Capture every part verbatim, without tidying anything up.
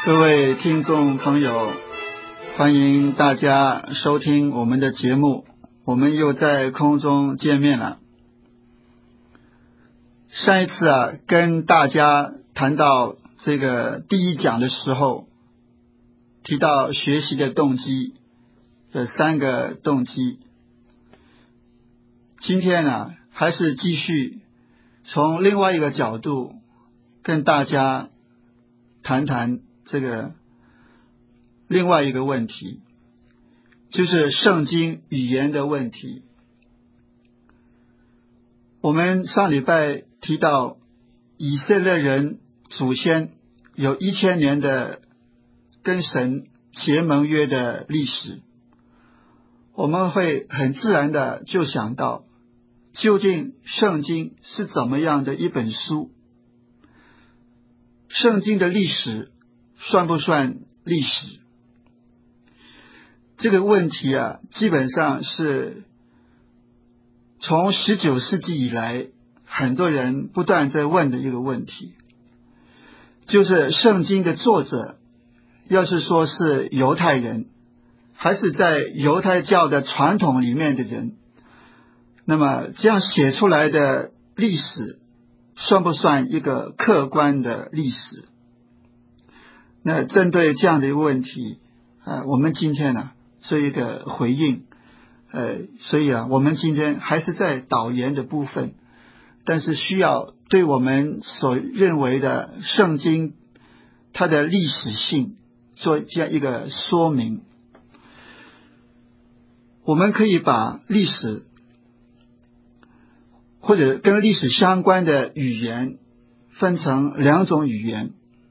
各位听众朋友，欢迎大家收听我们的节目，我们又在空中见面了。上一次啊，跟大家谈到这个第一讲的时候，提到学习的动机，这三个动机。今天呢，还是继续从另外一个角度跟大家谈谈这个另外一个问题，就是圣经语言的问题。我们上礼拜提到以色列人祖先有一千年的跟神结盟约的历史，我们会很自然的就想到，究竟圣经是怎么样的一本书？圣经的历史算不算历史？这个问题啊，基本上是从十九世纪以来，很多人不断在问的一个问题，就是圣经的作者，要是说是犹太人，还是在犹太教的传统里面的人，那么这样写出来的历史，算不算一个客观的历史？那针对这样的一个问题，呃，我们今天呢做一个回应，呃，所以啊，我们今天还是在导言的部分，但是需要对我们所认为的圣经它的历史性做这样一个说明。我们可以把历史或者跟历史相关的语言分成两种语言。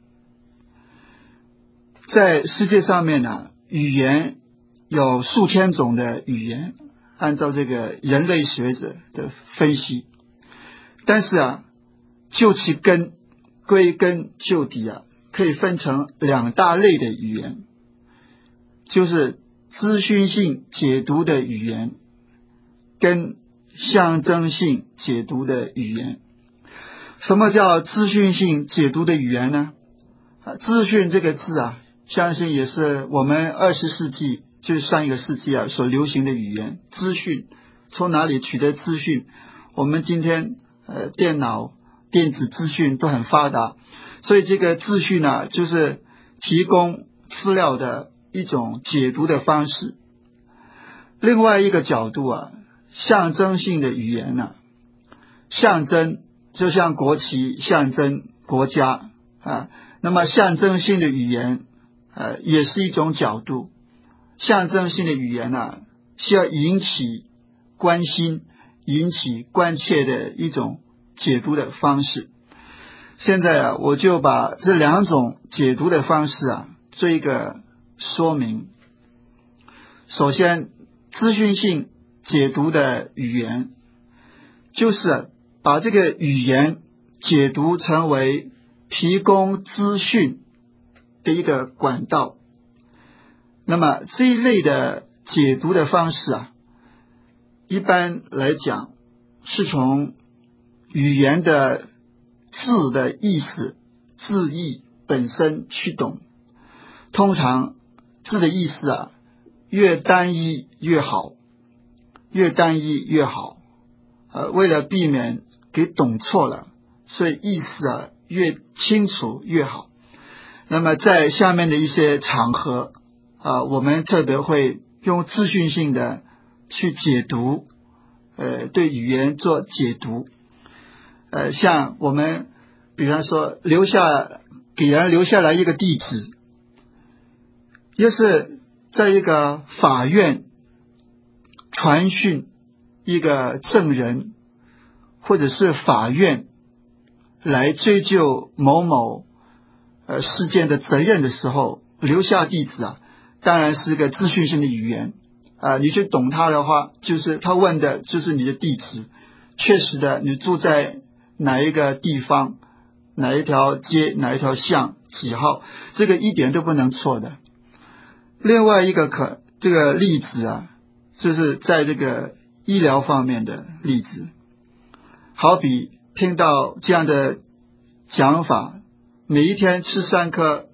在世界上面呢，语言有数千种的语言，按照这个人类学者的分析。但是啊，就其根，归根究底啊，可以分成两大类的语言，就是资讯性解读的语言跟象征性解读的语言。什么叫资讯性解读的语言呢？啊，资讯这个字啊，相信也是我们二十世纪，就是上一个世纪啊所流行的语言。资讯从哪里取得资讯？我们今天呃电脑、电子资讯都很发达，所以这个资讯呢，就是提供资料的一种解读的方式。另外一个角度啊，象征性的语言呢、啊，象征就像国旗象征国家啊，那么象征性的语言呃也是一种角度。象征性的语言呢、啊，需要引起关心、引起关切的一种解读的方式。现在啊，我就把这两种解读的方式啊做一个说明。首先，资讯性解读的语言，就是把这个语言解读成为提供资讯的一个管道。那么这一类的解读的方式啊，一般来讲是从语言的字的意思、字义本身去懂。通常字的意思啊，越单一越好，越单一越好。呃，为了避免给懂错了，所以意思啊越清楚越好。那么在下面的一些场合啊、呃，我们特别会用资讯性的去解读，呃，对语言做解读。呃，像我们比方说留下给人留下来一个地址，要是在一个法院传讯一个证人，或者是法院来追究某某呃事件的责任的时候，留下地址啊，当然是个资讯性的语言啊、呃，你去懂它的话，就是他问的就是你的地址，确实的，你住在哪一个地方，哪一条街，哪一条巷，几号，这个一点都不能错的。另外一个可这个例子啊，就是在这个医疗方面的例子，好比听到这样的讲法，每一天吃三颗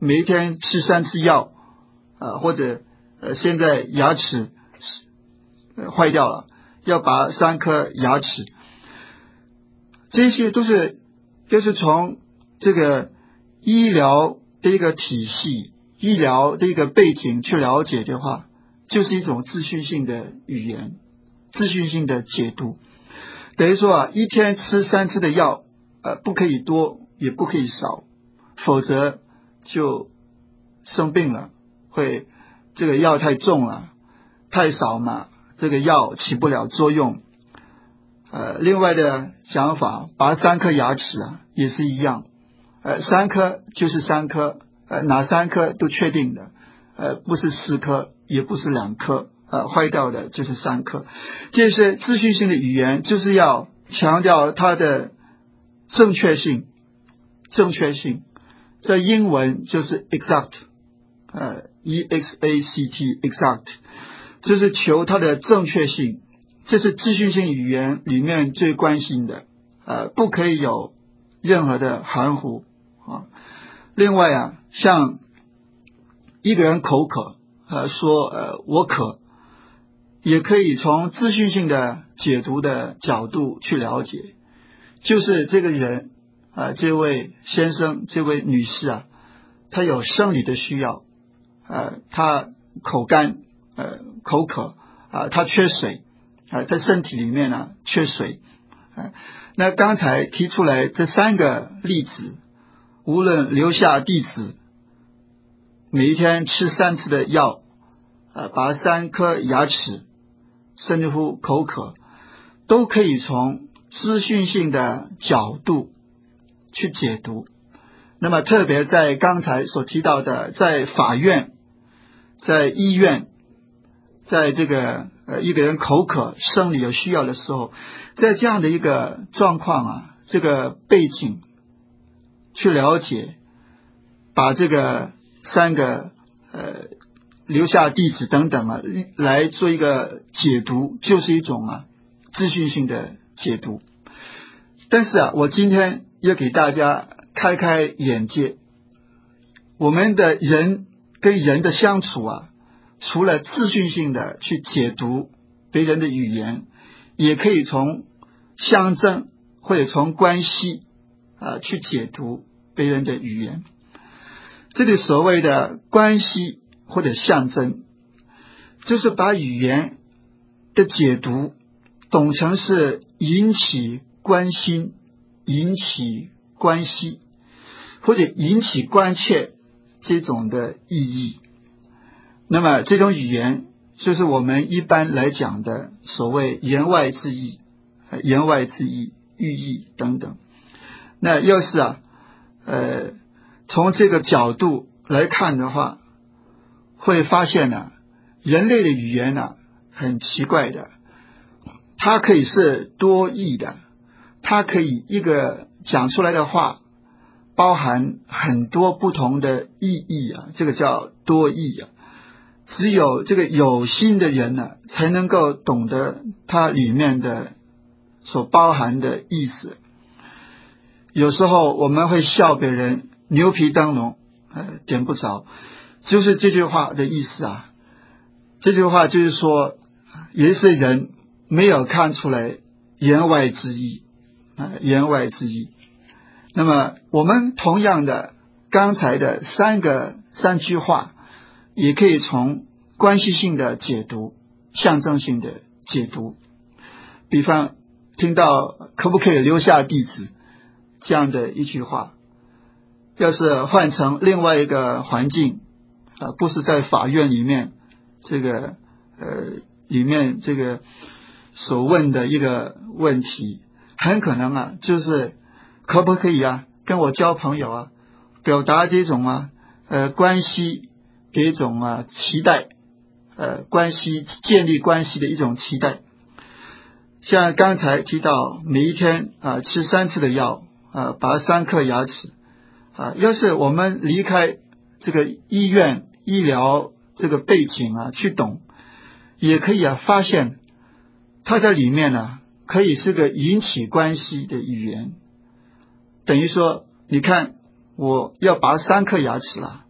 每一天吃三次药，啊，或者呃现在牙齿呃坏掉了，要拔三颗牙齿，这些都是就是从这个医疗的一个体系、医疗的一个背景去了解的话，就是一种资讯性的语言、资讯性的解读。等于说啊，一天吃三次的药，呃，不可以多，也不可以少，否则就生病了，会这个药太重了，太少嘛，这个药起不了作用。呃，另外的想法，拔三颗牙齿啊，也是一样，呃，三颗就是三颗，呃，哪三颗都确定的，呃，不是四颗，也不是两颗，呃，坏掉的就是三颗。这些资讯性的语言就是要强调它的正确性，正确性，在英文就是 exact， 呃 ，E X A C T exact， 就是求它的正确性。这是资讯性语言里面最关心的，呃，不可以有任何的含糊啊。另外啊，像一个人口渴，呃，说呃我渴，也可以从资讯性的解读的角度去了解，就是这个人啊、呃，这位先生、这位女士啊，他有生理的需要，呃，他口干，呃，口渴啊、呃，他缺水。啊，在身体里面呢、啊、缺水，啊，那刚才提出来这三个例子，无论留下地址，每一天吃三次的药，啊，拔三颗牙齿，甚至乎口渴，都可以从资讯性的角度去解读。那么特别在刚才所提到的，在法院、在医院，在这个呃一个人口渴、生理有需要的时候，在这样的一个状况啊，这个背景去了解，把这个三个呃留下地址等等啊，来做一个解读，就是一种啊资讯性的解读。但是啊，我今天要给大家开开眼界，我们的人跟人的相处啊，除了资讯性的去解读别人的语言，也可以从象征或者从关系啊去解读别人的语言。这里所谓的关系或者象征，就是把语言的解读懂成是引起关心、引起关系或者引起关切这种的意义。那么这种语言就是我们一般来讲的所谓言外之意、言外之意、寓意等等。那要是啊，呃，从这个角度来看的话，会发现呢、啊，人类的语言呢、啊、很奇怪的，它可以是多义的，它可以一个讲出来的话包含很多不同的意义啊，这个叫多义啊。只有这个有心的人呢、啊，才能够懂得它里面的所包含的意思。有时候我们会笑别人牛皮灯笼，呃，点不着，就是这句话的意思啊。这句话就是说，有一些人没有看出来言外之意啊、呃，言外之意。那么我们同样的，刚才的三个三句话，也可以从关系性的解读、象征性的解读。比方听到可不可以留下地址这样的一句话，要是换成另外一个环境啊、呃，不是在法院里面这个呃里面这个所问的一个问题，很可能啊就是可不可以啊跟我交朋友啊，表达这种啊呃关系的一种啊期待，呃关系建立关系的一种期待。像刚才提到每一天啊吃三次的药啊，拔三颗牙齿啊，要是我们离开这个医院医疗这个背景啊去懂，也可以啊发现它在里面呢、啊、可以是个引起关系的语言。等于说你看我要拔三颗牙齿了，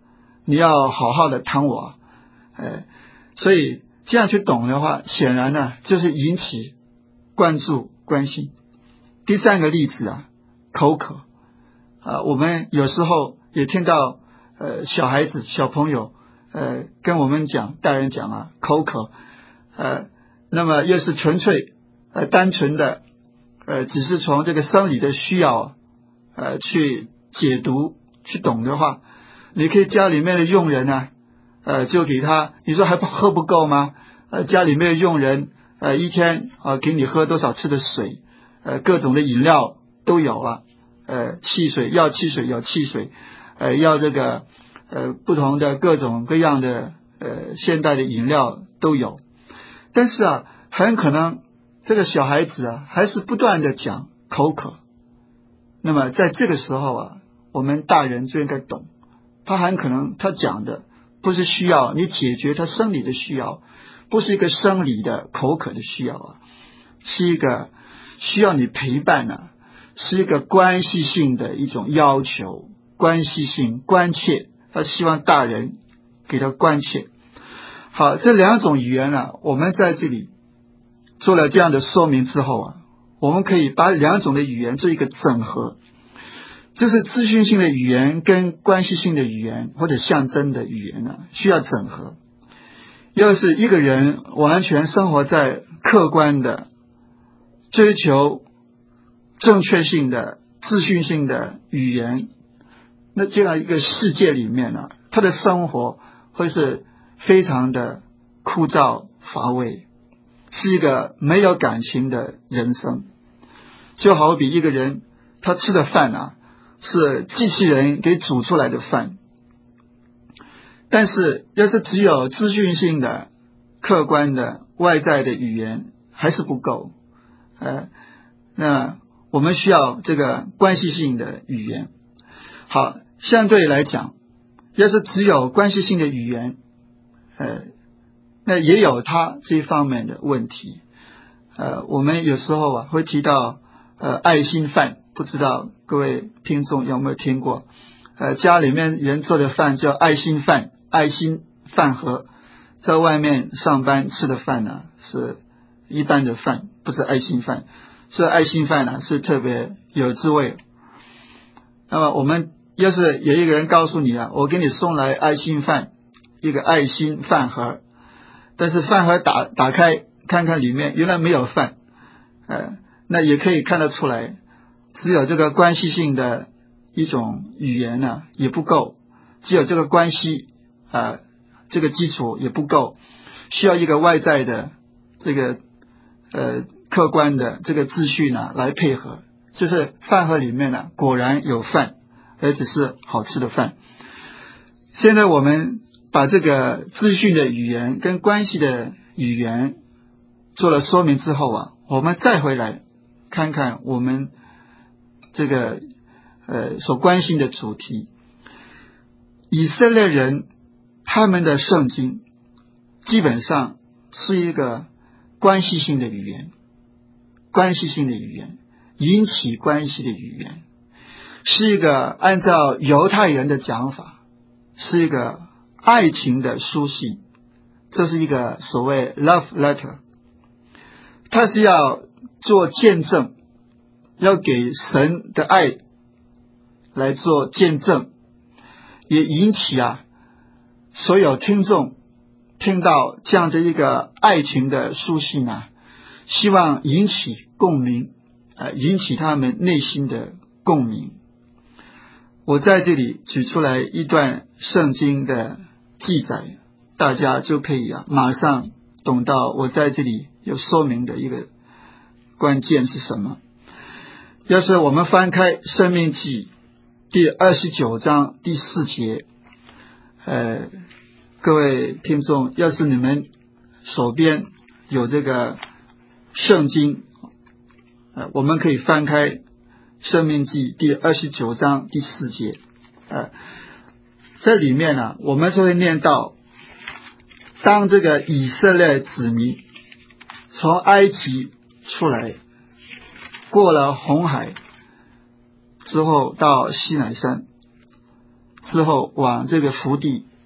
你要好好的疼我，呃，所以这样去懂的话，显然呢就是引起关注关心。第三个例子啊，口渴啊，我们有时候也听到呃小孩子小朋友呃跟我们讲，大人讲啊，口渴，呃，那么又是纯粹呃单纯的呃只是从这个生理的需要呃去解读去懂的话，你可以家里面的佣人啊，呃就给他，你说还不喝不够吗？呃家里面的佣人呃一天啊、呃、给你喝多少次的水，呃各种的饮料都有啊，呃汽水要汽水有汽水，呃要这个呃不同的各种各样的呃现代的饮料都有。但是啊很可能这个小孩子啊还是不断的讲口渴，那么在这个时候啊我们大人就应该懂，他很可能他讲的不是需要你解决他生理的需要，不是一个生理的口渴的需要啊，是一个需要你陪伴啊，是一个关系性的一种要求，关系性关切，他希望大人给他关切。好，这两种语言啊，我们在这里做了这样的说明之后啊，我们可以把两种的语言做一个整合，就是资讯性的语言跟关系性的语言或者象征的语言呢，需要整合。要是一个人完全生活在客观的追求正确性的资讯性的语言，那这样一个世界里面呢，他的生活会是非常的枯燥乏味，是一个没有感情的人生。就好比一个人他吃的饭啊是机器人给煮出来的饭，但是要是只有资讯性的客观的外在的语言还是不够，呃，那我们需要这个关系性的语言。好，相对来讲，要是只有关系性的语言，呃，那也有它这方面的问题。呃，我们有时候啊会提到呃爱心饭，不知道各位听众有没有听过？呃，家里面人做的饭叫爱心饭，爱心饭盒，在外面上班吃的饭呢是一般的饭，不是爱心饭。所以爱心饭呢是特别有滋味。那么我们要是有一个人告诉你啊，我给你送来爱心饭，一个爱心饭盒，但是饭盒打打开看看里面原来没有饭，呃，那也可以看得出来，只有这个关系性的一种语言呢也不够，只有这个关系啊、呃、这个基础也不够，需要一个外在的这个呃客观的这个秩序呢来配合。就是饭盒里面呢果然有饭，而且是好吃的饭。现在我们把这个资讯的语言跟关系的语言做了说明之后啊，我们再回来看看我们这个呃所关心的主题。以色列人他们的圣经基本上是一个关系性的语言，关系性的语言，引起关系的语言，是一个按照犹太人的讲法，是一个爱情的书信，这是一个所谓 love letter， 它是要做见证，要给神的爱来做见证，也引起啊所有听众听到这样的一个爱情的书信啊，希望引起共鸣，呃，引起他们内心的共鸣。我在这里举出来一段圣经的记载，大家就可以啊马上懂到我在这里有说明的一个关键是什么。要是我们翻开申命记第二十九章第四节，呃，各位听众，要是你们手边有这个圣经，呃，我们可以翻开申命记第二十九章第四节，呃，这里面呢，我们就会念到，当这个以色列子民从埃及出来，过了红海之后，到西乃山之后，往这个福地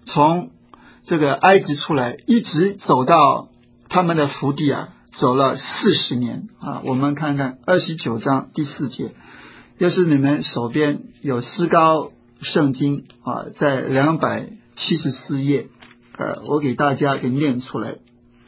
从这个埃及出来，一直走到他们的福地啊，走了四十年啊。我们看看二十九章第四节，要是你们手边有思高圣经啊，在两百七十四页，呃，我给大家给念出来。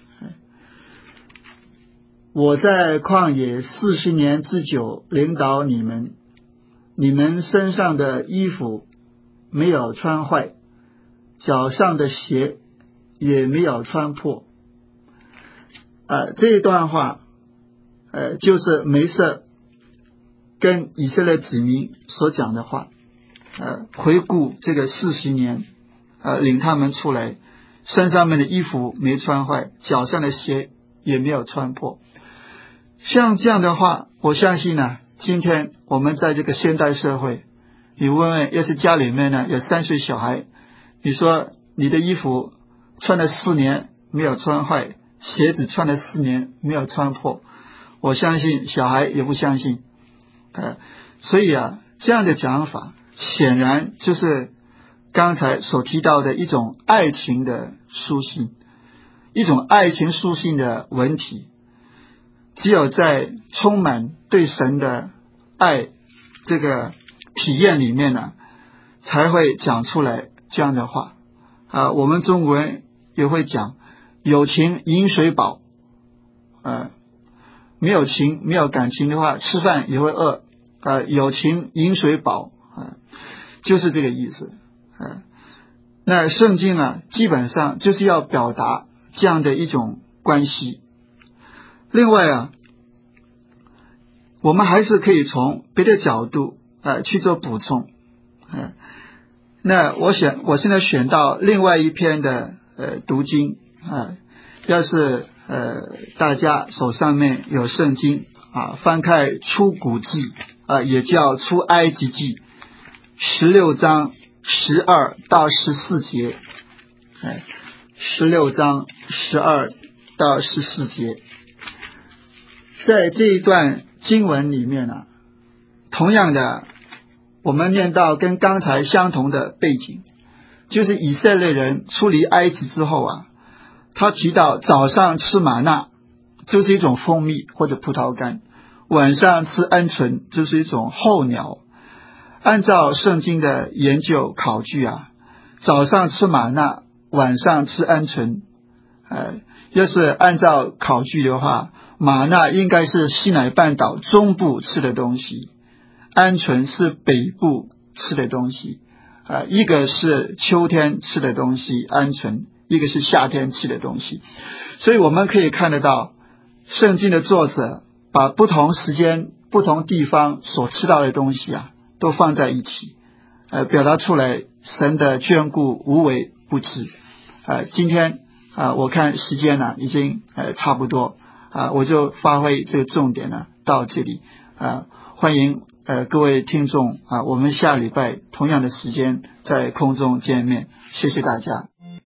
我在旷野四十年之久领导你们，你们身上的衣服没有穿坏，脚上的鞋也没有穿破。呃，这一段话，呃，就是梅瑟跟以色列子民所讲的话。呃，回顾这个四十年，呃，领他们出来，身上面的衣服没穿坏，脚上的鞋也没有穿破。像这样的话，我相信呢，今天我们在这个现代社会，你问问，要是家里面呢有三岁小孩，你说你的衣服穿了四年没有穿坏，鞋子穿了四年没有穿破，我相信小孩也不相信。呃，所以啊，这样的讲法显然就是刚才所提到的一种爱情的书信，一种爱情书信的文体。只有在充满对神的爱这个体验里面呢，才会讲出来这样的话啊。我们中国人也会讲，有情饮水饱，呃，没有情没有感情的话，吃饭也会饿，呃，有情饮水饱啊，就是这个意思啊。那圣经啊，基本上就是要表达这样的一种关系。另外啊，我们还是可以从别的角度呃去做补充。呃、那我选我现在选到另外一篇的呃读经啊、呃，要是呃大家手上面有圣经啊，翻开出谷记啊、呃，也叫出埃及记十六章十二到十四节，哎，十六章十二到十四节。在这一段经文里面呢，同样的我们念到跟刚才相同的背景，就是以色列人出离埃及之后啊，他提到早上吃玛纳就是一种蜂蜜或者葡萄干，晚上吃鹌鹑就是一种候鸟。按照圣经的研究考据啊，早上吃玛纳，晚上吃鹌鹑，呃，要是按照考据的话，玛纳应该是西乃半岛中部吃的东西，鹌鹑是北部吃的东西，呃，一个是秋天吃的东西鹌鹑，一个是夏天吃的东西。所以我们可以看得到，圣经的作者把不同时间不同地方所吃到的东西啊都放在一起，呃，表达出来神的眷顾无微不至。呃，今天啊、呃，我看时间呢、啊、已经呃差不多啊、呃，我就发挥这个重点呢到这里啊、呃，欢迎呃各位听众啊、呃，我们下礼拜同样的时间在空中见面，谢谢大家。